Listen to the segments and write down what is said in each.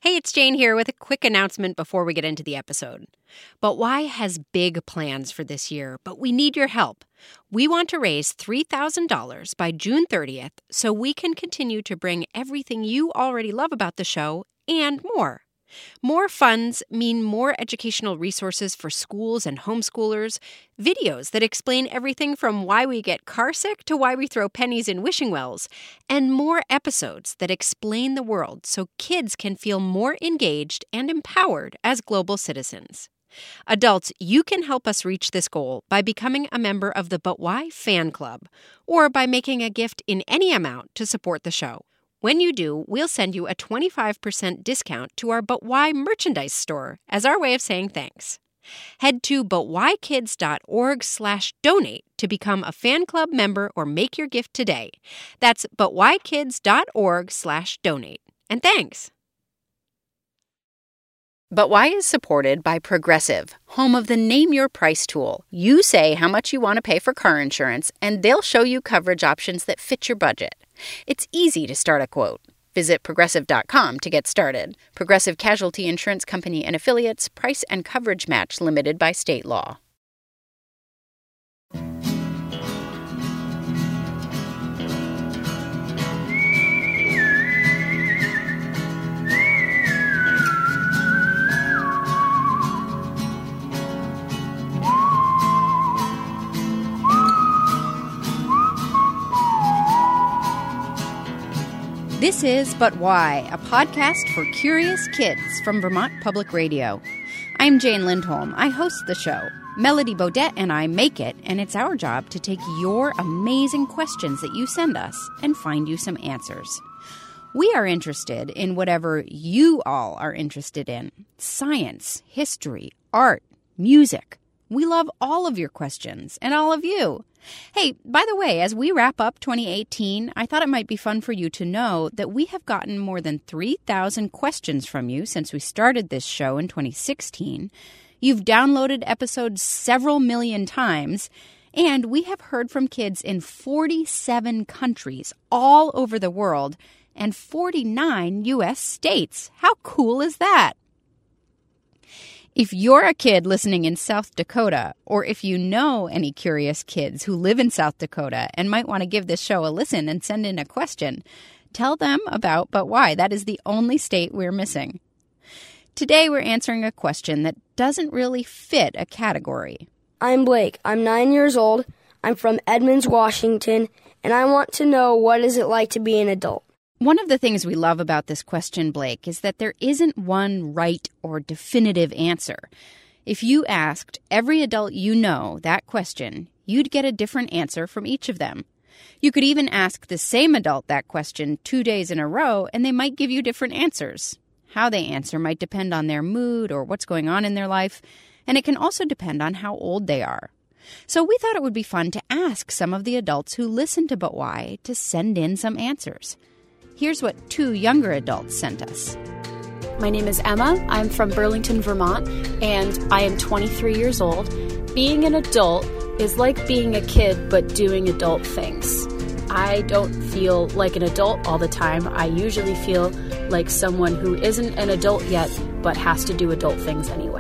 Hey, it's Jane here with a quick announcement before we get into the episode. But Why has big plans for this year, but we need your help. We want to raise $3,000 by June 30th so we can continue to bring everything you already love about the show and more. More funds mean more educational resources for schools and homeschoolers, videos that explain everything from why we get carsick to why we throw pennies in wishing wells, and more episodes that explain the world so kids can feel more engaged and empowered as global citizens. Adults, you can help us reach this goal by becoming a member of the But Why fan club, or by making a gift in any amount to support the show. When you do, we'll send you a 25% discount to our But Why merchandise store as our way of saying thanks. Head to butwhykids.org/donate to become a fan club member or make your gift today. That's butwhykids.org/donate. And thanks! But Why is supported by Progressive, home of the Name Your Price tool. You say how much you want to pay for car insurance, and they'll show you coverage options that fit your budget. It's easy to start a quote. Visit Progressive.com to get started. Progressive Casualty Insurance Company and Affiliates. Price and coverage match limited by state law. This is But Why, a podcast for curious kids from Vermont Public Radio. I'm Jane Lindholm. I host the show. Melody Bodette and I make it, and it's our job to take your amazing questions that you send us and find you some answers. We are interested in whatever you all are interested in. Science, history, art, music. We love all of your questions and all of you. Hey, by the way, as we wrap up 2018, I thought it might be fun for you to know that we have gotten more than 3,000 questions from you since we started this show in 2016. You've downloaded episodes several million times, and we have heard from kids in 47 countries all over the world and 49 U.S. states. How cool is that? If you're a kid listening in South Dakota, or if you know any curious kids who live in South Dakota and might want to give this show a listen and send in a question, tell them about But Why. That is the only state we're missing. Today we're answering a question that doesn't really fit a category. I'm Blake. I'm 9 years old. I'm from Edmonds, Washington, and I want to know, what is it like to be an adult? One of the things we love about this question, Blake, is that there isn't one right or definitive answer. If you asked every adult you know that question, you'd get a different answer from each of them. You could even ask the same adult that question 2 days in a row, and they might give you different answers. How they answer might depend on their mood or what's going on in their life, and it can also depend on how old they are. So we thought it would be fun to ask some of the adults who listen to But Why to send in some answers. Here's what 2 younger adults sent us. My name is Emma. I'm from Burlington, Vermont, and I am 23 years old. Being an adult is like being a kid, but doing adult things. I don't feel like an adult all the time. I usually feel like someone who isn't an adult yet, but has to do adult things anyway.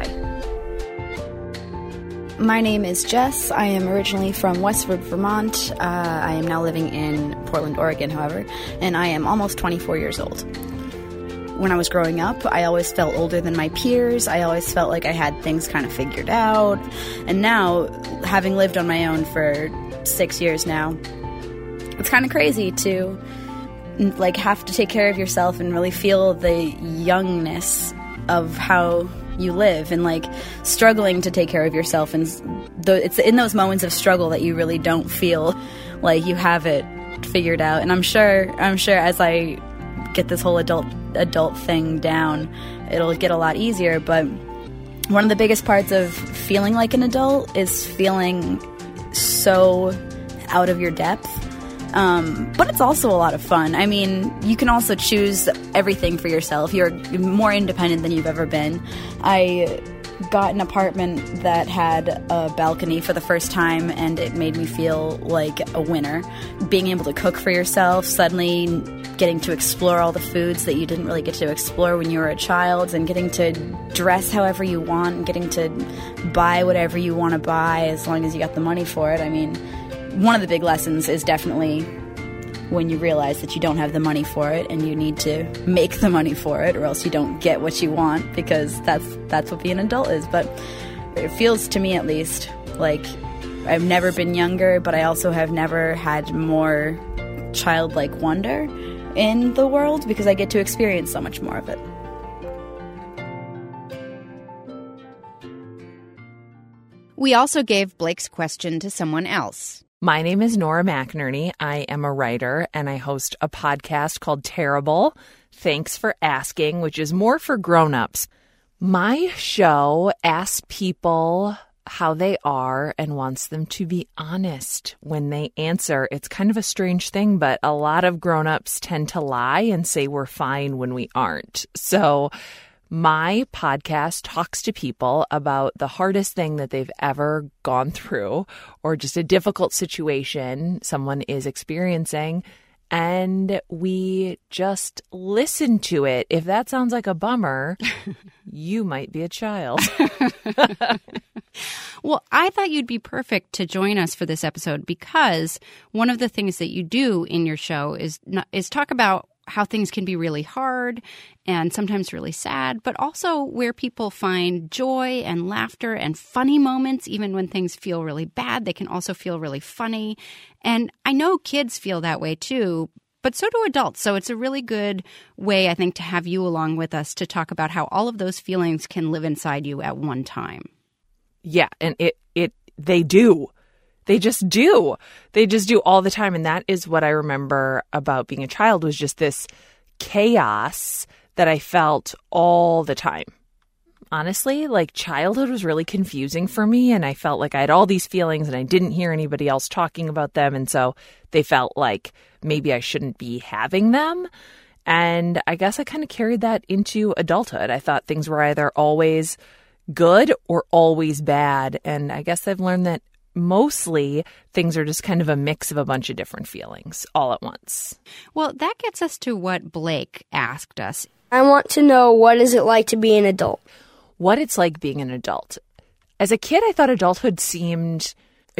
My name is Jess. I am originally from Westford, Vermont. I am now living in Portland, Oregon, however, and I am almost 24 years old. When I was growing up, I always felt older than my peers. I always felt like I had things kind of figured out. And now, having lived on my own for 6 years now, it's kind of crazy to have to take care of yourself and really feel the youngness of how you live and struggling to take care of yourself, and it's in those moments of struggle that you really don't feel like you have it figured out. And I'm sure as I get this whole adult thing down, it'll get a lot easier. But one of the biggest parts of feeling like an adult is feeling so out of your depth. But it's also a lot of fun. I mean, you can also choose everything for yourself. You're more independent than you've ever been. I got an apartment that had a balcony for the first time, and it made me feel like a winner. Being able to cook for yourself, suddenly getting to explore all the foods that you didn't really get to explore when you were a child, and getting to dress however you want, and getting to buy whatever you want to buy as long as you got the money for it. I mean, one of the big lessons is definitely when you realize that you don't have the money for it and you need to make the money for it, or else you don't get what you want, because that's what being an adult is. But it feels to me, at least, like I've never been younger, but I also have never had more childlike wonder in the world, because I get to experience so much more of it. We also gave Blake's question to someone else. My name is Nora McInerney. I am a writer, and I host a podcast called Terrible, Thanks for Asking, which is more for grown-ups. My show asks people how they are and wants them to be honest when they answer. It's kind of a strange thing, but a lot of grown-ups tend to lie and say we're fine when we aren't. So my podcast talks to people about the hardest thing that they've ever gone through, or just a difficult situation someone is experiencing, and we just listen to it. If that sounds like a bummer, you might be a child. Well, I thought you'd be perfect to join us for this episode, because one of the things that you do in your show is talk about how things can be really hard and sometimes really sad, but also where people find joy and laughter and funny moments. Even when things feel really bad, they can also feel really funny. And I know kids feel that way too, but so do adults. So it's a really good way, I think, to have you along with us to talk about how all of those feelings can live inside you at one time. Yeah, and they do. They just do. They just do all the time. And that is what I remember about being a child, was just this chaos that I felt all the time. Honestly, like, childhood was really confusing for me, and I felt like I had all these feelings and I didn't hear anybody else talking about them. And so they felt like maybe I shouldn't be having them. And I guess I kind of carried that into adulthood. I thought things were either always good or always bad. And I guess I've learned that mostly things are just kind of a mix of a bunch of different feelings all at once. Well, that gets us to what Blake asked us. I want to know, what is it like to be an adult? What it's like being an adult. As a kid, I thought adulthood seemed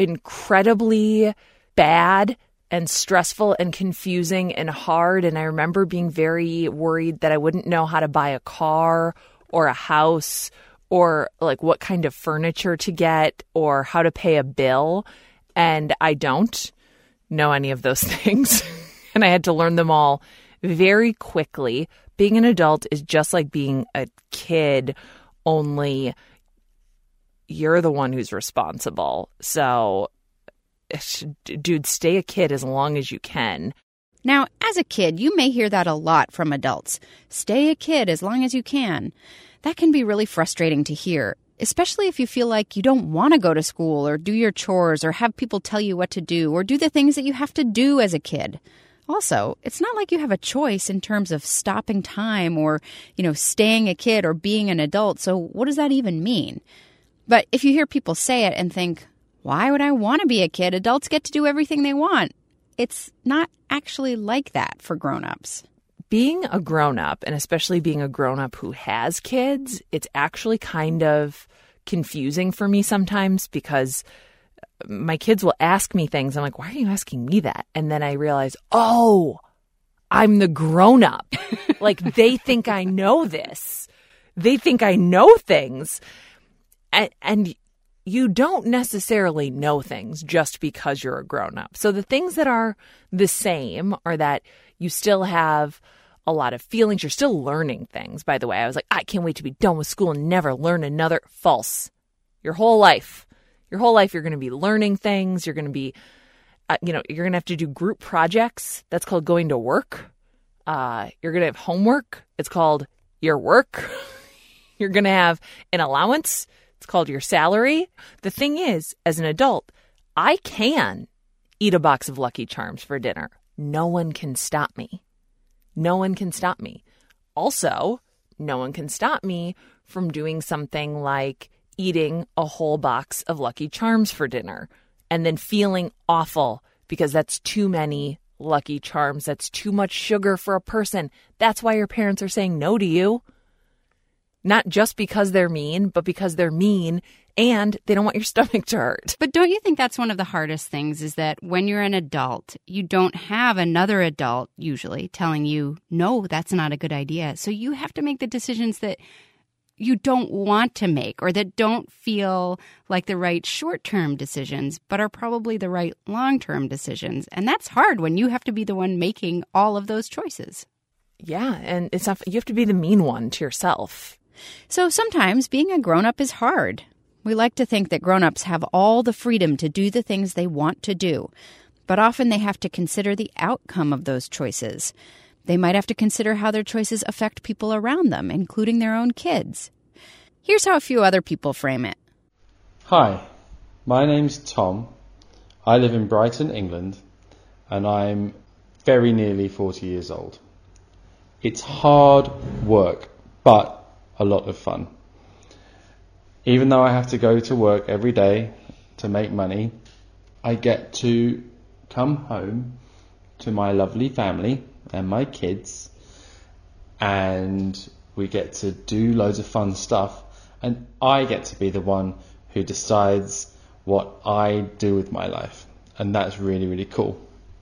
incredibly bad and stressful and confusing and hard. And I remember being very worried that I wouldn't know how to buy a car or a house, or like what kind of furniture to get, or how to pay a bill. And I don't know any of those things. And I had to learn them all very quickly. Being an adult is just like being a kid, only you're the one who's responsible. So, dude, stay a kid as long as you can. Now, as a kid, you may hear that a lot from adults. Stay a kid as long as you can. That can be really frustrating to hear, especially if you feel like you don't want to go to school or do your chores or have people tell you what to do or do the things that you have to do as a kid. Also, it's not like you have a choice in terms of stopping time or, staying a kid or being an adult. So what does that even mean? But if you hear people say it and think, why would I want to be a kid? Adults get to do everything they want. It's not actually like that for grown-ups. Being a grown-up, and especially being a grown-up who has kids, it's actually kind of confusing for me sometimes, because my kids will ask me things. I'm like, why are you asking me that? And then I realize, oh, I'm the grown-up. Like, they think I know this. They think I know things. And you don't necessarily know things just because you're a grown-up. So the things that are the same are that you still have a lot of feelings. You're still learning things. By the way, I was like, I can't wait to be done with school and never learn another. False. Your whole life, you're going to be learning things. You're going to be, you're going to have to do group projects. That's called going to work. You're going to have homework. It's called your work. You're going to have an allowance. It's called your salary. The thing is, as an adult, I can eat a box of Lucky Charms for dinner. No one can stop me. No one can stop me. Also, no one can stop me from doing something like eating a whole box of Lucky Charms for dinner and then feeling awful because that's too many Lucky Charms, that's too much sugar for a person. That's why your parents are saying no to you. Not just because they're mean, but because they're mean and they don't want your stomach to hurt. But don't you think that's one of the hardest things, is that when you're an adult, you don't have another adult usually telling you, no, that's not a good idea. So you have to make the decisions that you don't want to make, or that don't feel like the right short-term decisions, but are probably the right long-term decisions. And that's hard when you have to be the one making all of those choices. Yeah, and it's not, you have to be the mean one to yourself. So sometimes being a grown-up is hard. We like to think that grown-ups have all the freedom to do the things they want to do, but often they have to consider the outcome of those choices. They might have to consider how their choices affect people around them, including their own kids. Here's how a few other people frame it. Hi, my name's Tom. I live in Brighton, England, and I'm very nearly 40 years old. It's hard work, but a lot of fun. Even though I have to go to work every day to make money, I get to come home to my lovely family and my kids, and we get to do loads of fun stuff, and I get to be the one who decides what I do with my life, and that's really, really cool.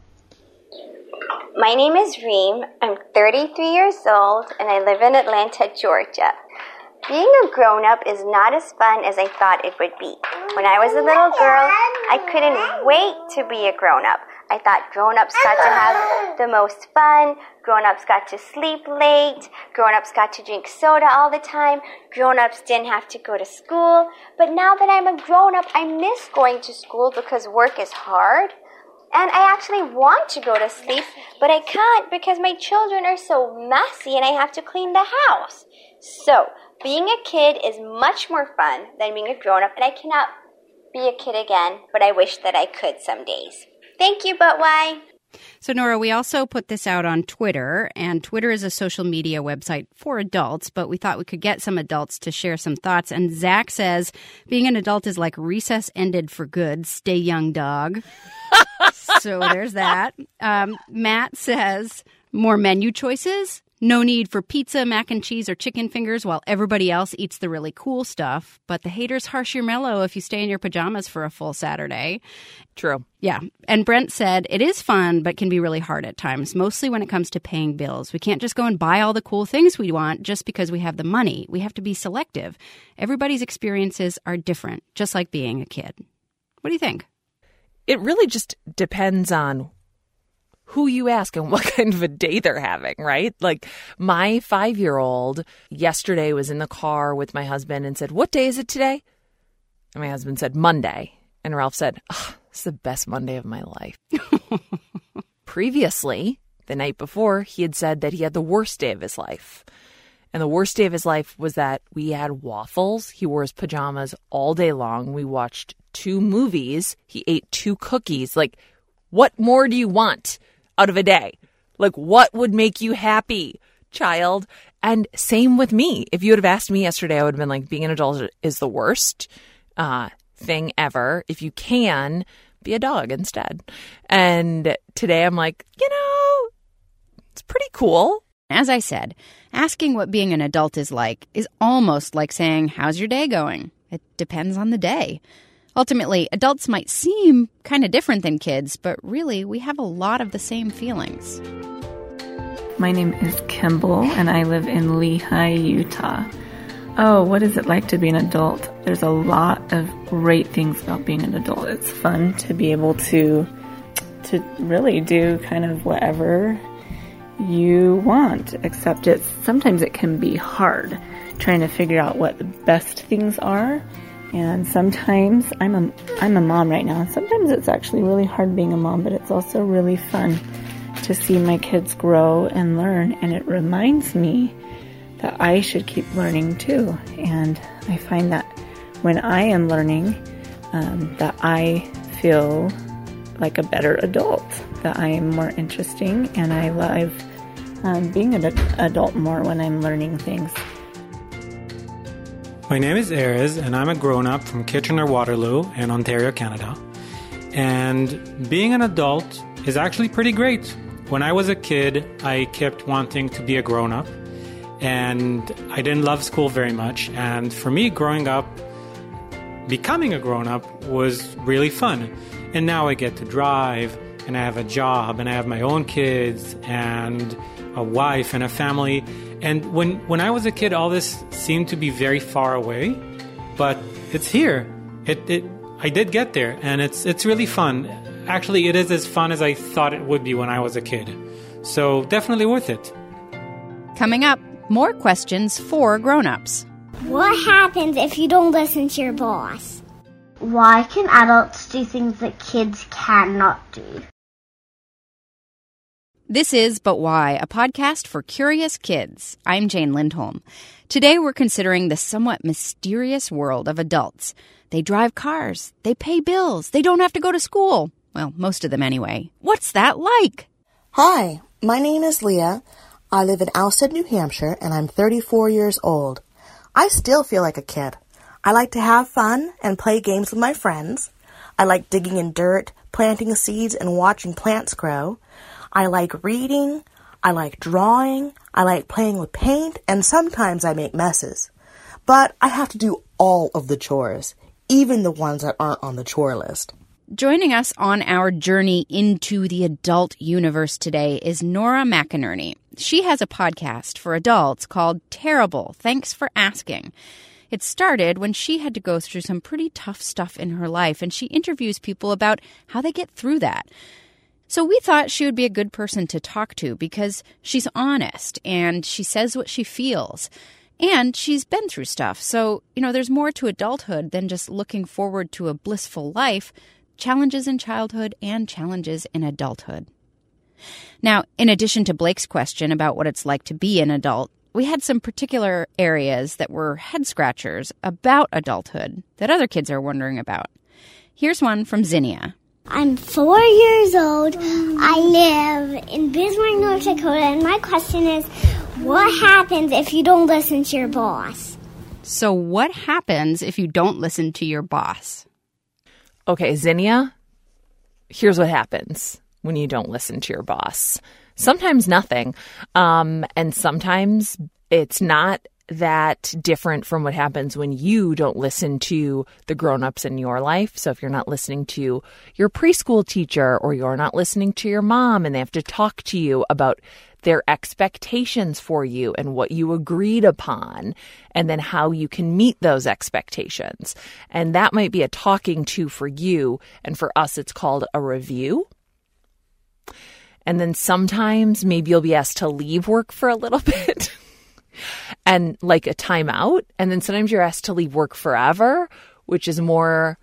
My name is Reem. I'm 33 years old, and I live in Atlanta, Georgia. Being a grown-up is not as fun as I thought it would be. When I was a little girl, I couldn't wait to be a grown-up. I thought grown-ups got to have the most fun, grown-ups got to sleep late, grown-ups got to drink soda all the time, grown-ups didn't have to go to school. But now that I'm a grown-up, I miss going to school because work is hard. And I actually want to go to sleep, but I can't because my children are so messy and I have to clean the house. So, being a kid is much more fun than being a grown-up, and I cannot be a kid again, but I wish that I could some days. Thank you, but why? So, Nora, we also put this out on Twitter, and Twitter is a social media website for adults, but we thought we could get some adults to share some thoughts. And Zach says, being an adult is like recess ended for good. Stay young, dog. So there's that. Matt says, more menu choices. No need for pizza, mac and cheese, or chicken fingers while everybody else eats the really cool stuff. But the haters harsh your mellow if you stay in your pajamas for a full Saturday. True. Yeah. And Brent said, it is fun, but can be really hard at times, mostly when it comes to paying bills. We can't just go and buy all the cool things we want just because we have the money. We have to be selective. Everybody's experiences are different, just like being a kid. What do you think? It really just depends on who you ask and what kind of a day they're having, right? Like my 5-year-old yesterday was in the car with my husband and said, what day is it today? And my husband said, Monday. And Ralph said, oh, it's the best Monday of my life. Previously, the night before, he had said that he had the worst day of his life. And the worst day of his life was that we had waffles. He wore his pajamas all day long. We watched 2 movies. He ate 2 cookies. Like, what more do you want out of a day? Like, what would make you happy, child? And same with me. If you would have asked me yesterday, I would have been like, being an adult is the worst thing ever. If you can, be a dog instead. And today I'm like, it's pretty cool. As I said, asking what being an adult is almost like saying, how's your day going? It depends on the day. Ultimately, adults might seem kind of different than kids, but really, we have a lot of the same feelings. My name is Kimball, and I live in Lehi, Utah. Oh, what is it like to be an adult? There's a lot of great things about being an adult. It's fun to be able to really do kind of whatever you want, except sometimes it can be hard trying to figure out what the best things are. And sometimes I'm a mom right now. Sometimes it's actually really hard being a mom, but it's also really fun to see my kids grow and learn. And it reminds me that I should keep learning too. And I find that when I am learning, that I feel like a better adult, that I am more interesting, and I love being an adult more when I'm learning things. My name is Erez, and I'm a grown-up from Kitchener-Waterloo in Ontario, Canada. And being an adult is actually pretty great. When I was a kid, I kept wanting to be a grown-up, and I didn't love school very much. And for me, growing up, becoming a grown-up was really fun. And now I get to drive, and I have a job, and I have my own kids, and a wife, and a family. And when I was a kid, all this seemed to be very far away, but it's here. I did get there, and it's really fun. Actually, it is as fun as I thought it would be when I was a kid. So definitely worth it. Coming up, more questions for grown-ups. What happens if you don't listen to your boss? Why can adults do things that kids cannot do? This is But Why, a podcast for curious kids. I'm Jane Lindholm. Today we're considering the somewhat mysterious world of adults. They drive cars, they pay bills, they don't have to go to school. Well, most of them anyway. What's that like? Hi, my name is Leah. I live in Alstead, New Hampshire, and I'm 34 years old. I still feel like a kid. I like to have fun and play games with my friends. I like digging in dirt, planting seeds, and watching plants grow. I like reading. I like drawing. I like playing with paint, and sometimes I make messes. But I have to do all of the chores, even the ones that aren't on the chore list. Joining us on our journey into the adult universe today is Nora McInerney. She has a podcast for adults called Terrible, Thanks for Asking. It started when she had to go through some pretty tough stuff in her life, and she interviews people about how they get through that. So we thought she would be a good person to talk to because she's honest and she says what she feels. And she's been through stuff. So, there's more to adulthood than just looking forward to a blissful life. Challenges in childhood and challenges in adulthood. Now, in addition to Blake's question about what it's like to be an adult, we had some particular areas that were head-scratchers about adulthood that other kids are wondering about. Here's one from Zinnia. I'm 4 years old. I live in Bismarck, North Dakota, and my question is, what happens if you don't listen to your boss? So what happens if you don't listen to your boss? Okay, Zinnia, here's what happens when you don't listen to your boss. Sometimes nothing, and sometimes it's not that different from what happens when you don't listen to the grown-ups in your life. So if you're not listening to your preschool teacher or you're not listening to your mom and they have to talk to you about their expectations for you and what you agreed upon and then how you can meet those expectations. And that might be a talking to for you. And for us, it's called a review. And then sometimes maybe you'll be asked to leave work for a little bit. And like a timeout. And then sometimes you're asked to leave work forever, which is more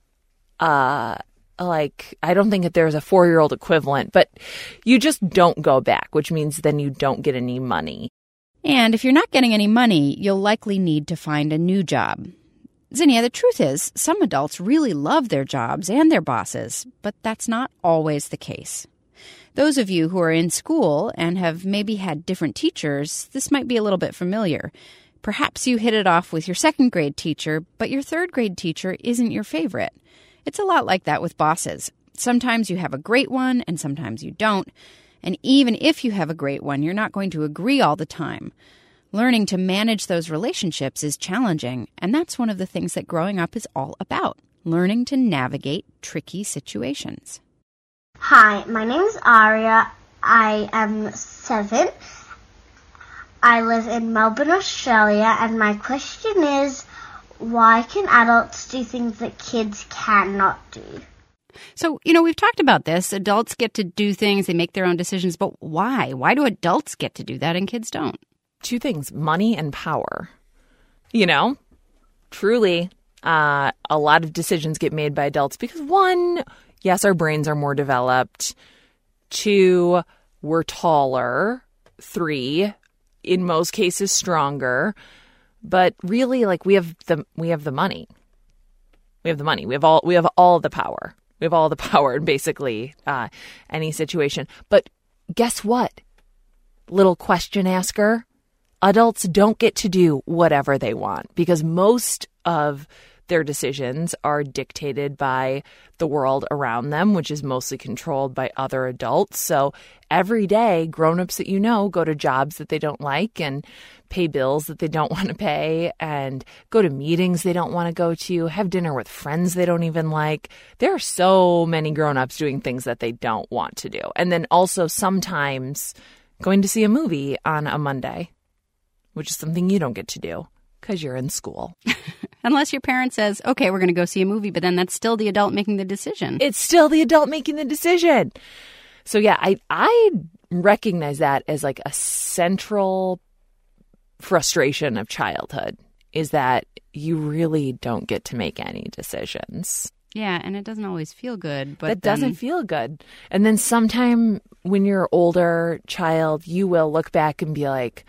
like, I don't think that there's a 4-year-old equivalent, but you just don't go back, which means then you don't get any money. And if you're not getting any money, you'll likely need to find a new job. Zinnia, the truth is, some adults really love their jobs and their bosses, but that's not always the case. Those of you who are in school and have maybe had different teachers, this might be a little bit familiar. Perhaps you hit it off with your second grade teacher, but your third grade teacher isn't your favorite. It's a lot like that with bosses. Sometimes you have a great one and sometimes you don't. And even if you have a great one, you're not going to agree all the time. Learning to manage those relationships is challenging, and that's one of the things that growing up is all about, learning to navigate tricky situations. Hi, my name is Aria. I am 7. I live in Melbourne, Australia, and my question is, why can adults do things that kids cannot do? So, we've talked about this. Adults get to do things, they make their own decisions, but why? Why do adults get to do that and kids don't? 2 things, money and power. Truly, a lot of decisions get made by adults because 1, yes, our brains are more developed. 2, we're taller. 3, in most cases, stronger. But really, we have the money. We have the money. We have all the power. We have all the power in basically any situation. But guess what? Little question asker. Adults don't get to do whatever they want because most of their decisions are dictated by the world around them, which is mostly controlled by other adults. So every day, grown-ups that you know go to jobs that they don't like and pay bills that they don't want to pay and go to meetings they don't want to go to, have dinner with friends they don't even like. There are so many grown-ups doing things that they don't want to do. And then also sometimes going to see a movie on a Monday, which is something you don't get to do because you're in school. Unless your parent says, okay, we're going to go see a movie, but then that's still the adult making the decision. It's still the adult making the decision. So yeah, I recognize that as like a central frustration of childhood, is that you really don't get to make any decisions. Yeah, and it doesn't always feel good. But that doesn't feel good. And then sometime when you're an older child, you will look back and be like,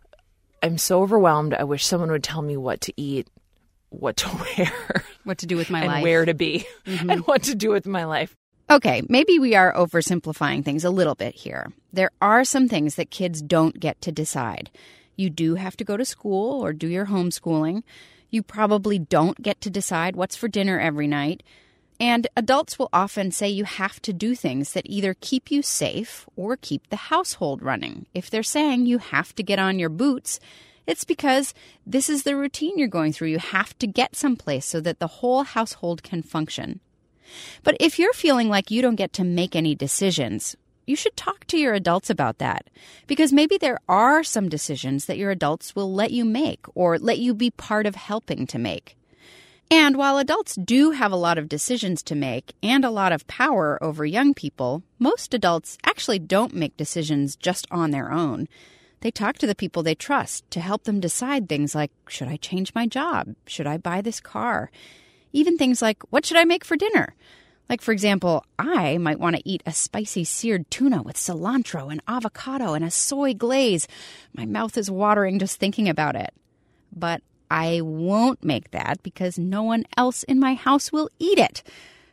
I'm so overwhelmed. I wish someone would tell me what to eat, what to wear, what to do with my and life, where to be, and what to do with my life. Okay, maybe we are oversimplifying things a little bit here. There are some things that kids don't get to decide. You do have to go to school or do your homeschooling. You probably don't get to decide what's for dinner every night. And adults will often say you have to do things that either keep you safe or keep the household running. If they're saying you have to get on your boots, it's because this is the routine you're going through. You have to get someplace so that the whole household can function. But if you're feeling like you don't get to make any decisions, you should talk to your adults about that, because maybe there are some decisions that your adults will let you make or let you be part of helping to make. And while adults do have a lot of decisions to make and a lot of power over young people, most adults actually don't make decisions just on their own. They talk to the people they trust to help them decide things like, should I change my job? Should I buy this car? Even things like, what should I make for dinner? Like, for example, I might want to eat a spicy seared tuna with cilantro and avocado and a soy glaze. My mouth is watering just thinking about it. But I won't make that because no one else in my house will eat it.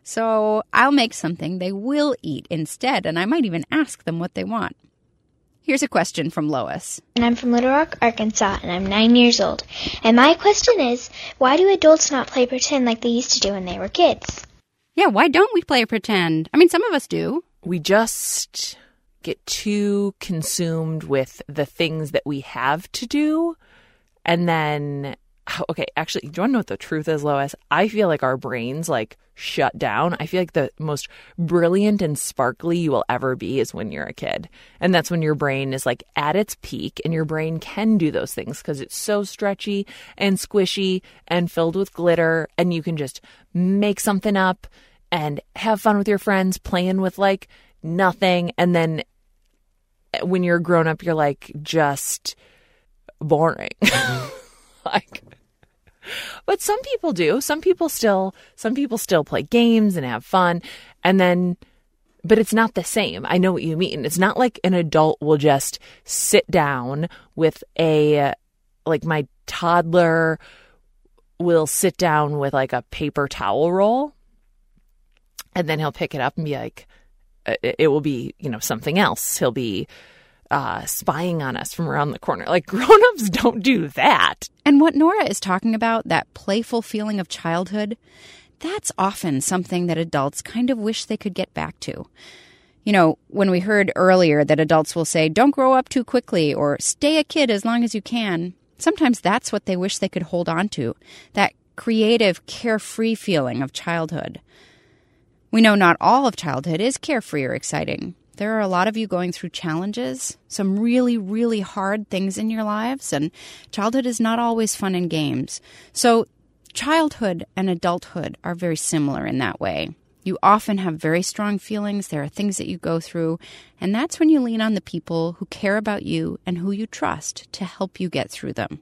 So I'll make something they will eat instead, and I might even ask them what they want. Here's a question from Lois. And I'm from Little Rock, Arkansas, and I'm 9 years old. And my question is, why do adults not play pretend like they used to do when they were kids? Yeah, why don't we play pretend? I mean, some of us do. We just get too consumed with the things that we have to do. And then, okay, actually, do you want to know what the truth is, Lois? I feel like our brains, shut down. I feel like the most brilliant and sparkly you will ever be is when you're a kid. And that's when your brain is, at its peak, and your brain can do those things because it's so stretchy and squishy and filled with glitter, and you can just make something up and have fun with your friends playing with, nothing. And then when you're grown up, you're, just boring. But some people do. Some people still play games and have fun. And then, but it's not the same. I know what you mean. It's not like an adult will just sit down with my toddler will sit down with a paper towel roll, and then he'll pick it up and be like, it will be, something else. He'll be spying on us from around the corner. Grown-ups don't do that. And what Nora is talking about, that playful feeling of childhood, that's often something that adults kind of wish they could get back to. When we heard earlier that adults will say, don't grow up too quickly or stay a kid as long as you can, sometimes that's what they wish they could hold on to, that creative, carefree feeling of childhood. We know not all of childhood is carefree or exciting. There are a lot of you going through challenges, some really, really hard things in your lives, and childhood is not always fun and games. So childhood and adulthood are very similar in that way. You often have very strong feelings. There are things that you go through, and that's when you lean on the people who care about you and who you trust to help you get through them.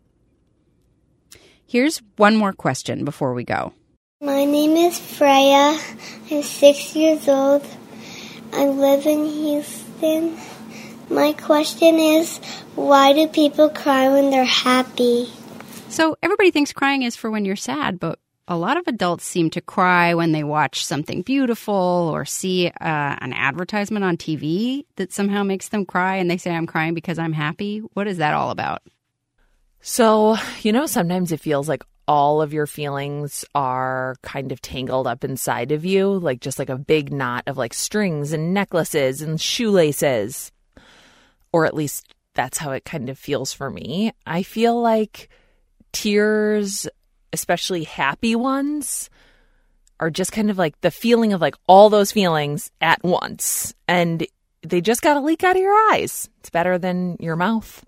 Here's one more question before we go. My name is Freya. I'm 6 years old. I live in Houston. My question is, why do people cry when they're happy? So everybody thinks crying is for when you're sad, but a lot of adults seem to cry when they watch something beautiful or see an advertisement on TV that somehow makes them cry, and they say, I'm crying because I'm happy. What is that all about? So, sometimes it feels like all of your feelings are kind of tangled up inside of you, like just like a big knot of like strings and necklaces and shoelaces. Or at least that's how it kind of feels for me. I feel like tears, especially happy ones, are just kind of like the feeling of like all those feelings at once. And they just got to leak out of your eyes. It's better than your mouth.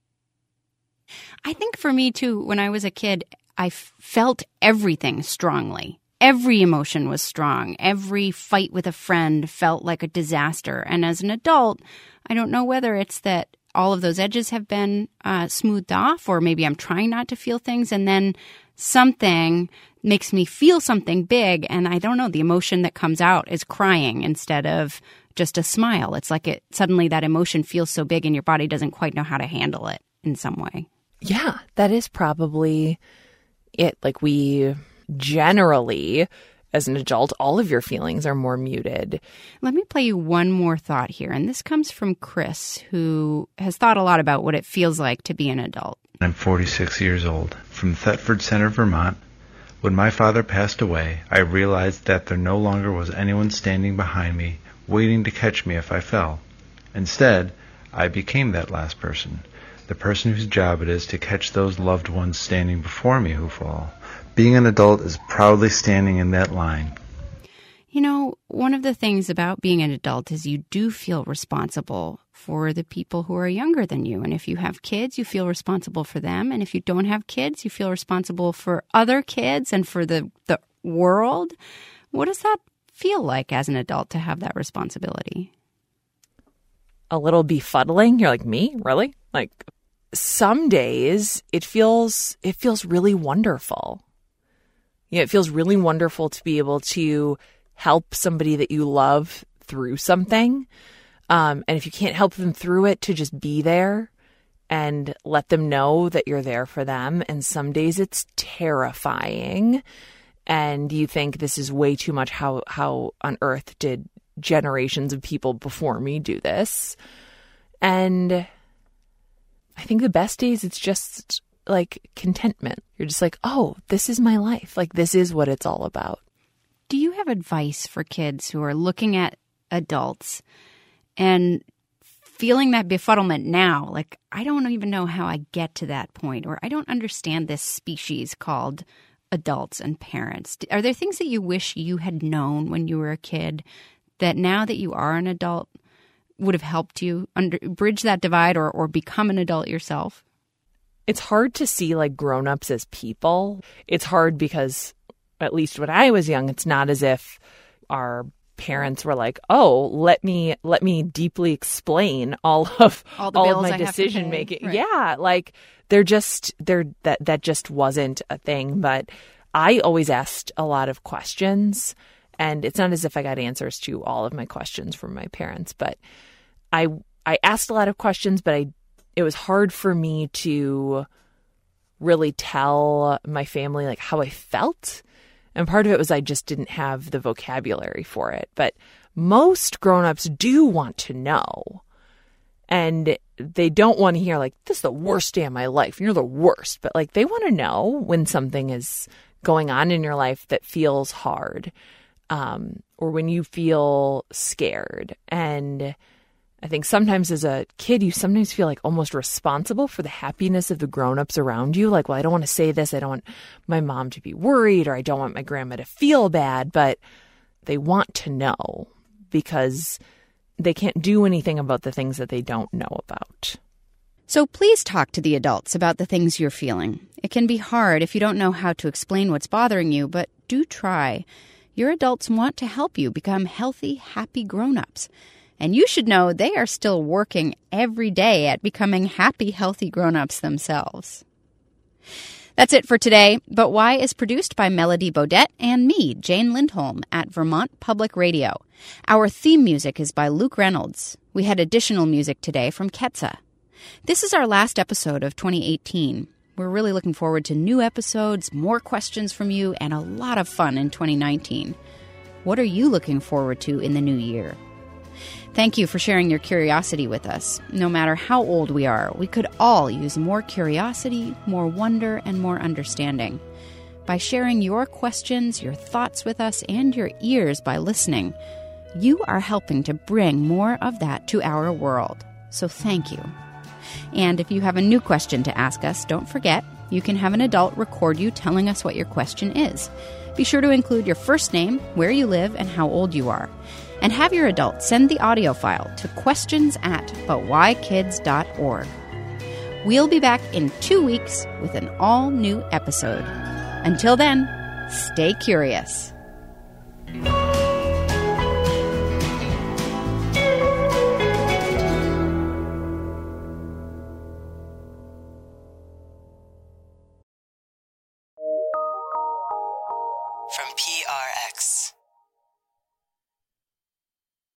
I think for me, too, when I was a kid, I felt everything strongly. Every emotion was strong. Every fight with a friend felt like a disaster. And as an adult, I don't know whether it's that all of those edges have been smoothed off, or maybe I'm trying not to feel things, and then something makes me feel something big, and I don't know, the emotion that comes out is crying instead of just a smile. It's like suddenly that emotion feels so big and your body doesn't quite know how to handle it in some way. Yeah, that is probably it. Like we generally, as an adult, all of your feelings are more muted. Let me play you one more thought here. And this comes from Chris, who has thought a lot about what it feels like to be an adult. I'm 46 years old, from Thetford Center, Vermont. When my father passed away, I realized that there no longer was anyone standing behind me, waiting to catch me if I fell. Instead, I became that last person. The person whose job it is to catch those loved ones standing before me who fall. Being an adult is proudly standing in that line. You know, one of the things about being an adult is you do feel responsible for the people who are younger than you. And if you have kids, you feel responsible for them. And if you don't have kids, you feel responsible for other kids and for the world. What does that feel like as an adult to have that responsibility? A little befuddling. You're like, me? Really? Like, some days it feels really wonderful. Yeah, it feels really wonderful to be able to help somebody that you love through something. And if you can't help them through it, to just be there and let them know that you're there for them. And some days it's terrifying. And you think, this is way too much. How on earth did generations of people before me do this? And I think the best days, it's just like contentment. You're just like, oh, this is my life. Like, this is what it's all about. Do you have advice for kids who are looking at adults and feeling that befuddlement now? Like, I don't even know how I get to that point, or I don't understand this species called adults and parents. Are there things that you wish you had known when you were a kid that now that you are an adult would have helped you bridge that divide or become an adult yourself? It's hard to see like grown-ups as people. It's hard because, at least when I was young, it's not as if our parents were like, oh, let me deeply explain all of my decision making. Right. Yeah, like that just wasn't a thing. But I always asked a lot of questions, and it's not as if I got answers to all of my questions from my parents, but I asked a lot of questions, but it was hard for me to really tell my family like how I felt. And part of it was I just didn't have the vocabulary for it. But most grown-ups do want to know. And they don't want to hear like, this is the worst day of my life. You're the worst. But like, they want to know when something is going on in your life that feels hard, or when you feel scared. And I think sometimes as a kid, you sometimes feel like almost responsible for the happiness of the grown-ups around you. Like, well, I don't want to say this. I don't want my mom to be worried, or I don't want my grandma to feel bad. But they want to know because they can't do anything about the things that they don't know about. So please talk to the adults about the things you're feeling. It can be hard if you don't know how to explain what's bothering you, but do try. Your adults want to help you become healthy, happy grown-ups. And you should know they are still working every day at becoming happy, healthy grown-ups themselves. That's it for today. But Why is produced by Melody Bodette and me, Jane Lindholm, at Vermont Public Radio. Our theme music is by Luke Reynolds. We had additional music today from Ketsa. This is our last episode of 2018. We're really looking forward to new episodes, more questions from you, and a lot of fun in 2019. What are you looking forward to in the new year? Thank you for sharing your curiosity with us. No matter how old we are, we could all use more curiosity, more wonder, and more understanding. By sharing your questions, your thoughts with us, and your ears by listening, you are helping to bring more of that to our world. So thank you. And if you have a new question to ask us, don't forget, you can have an adult record you telling us what your question is. Be sure to include your first name, where you live, and how old you are. And have your adult send the audio file to questions@butwhykids.org. We'll be back in 2 weeks with an all-new episode. Until then, stay curious.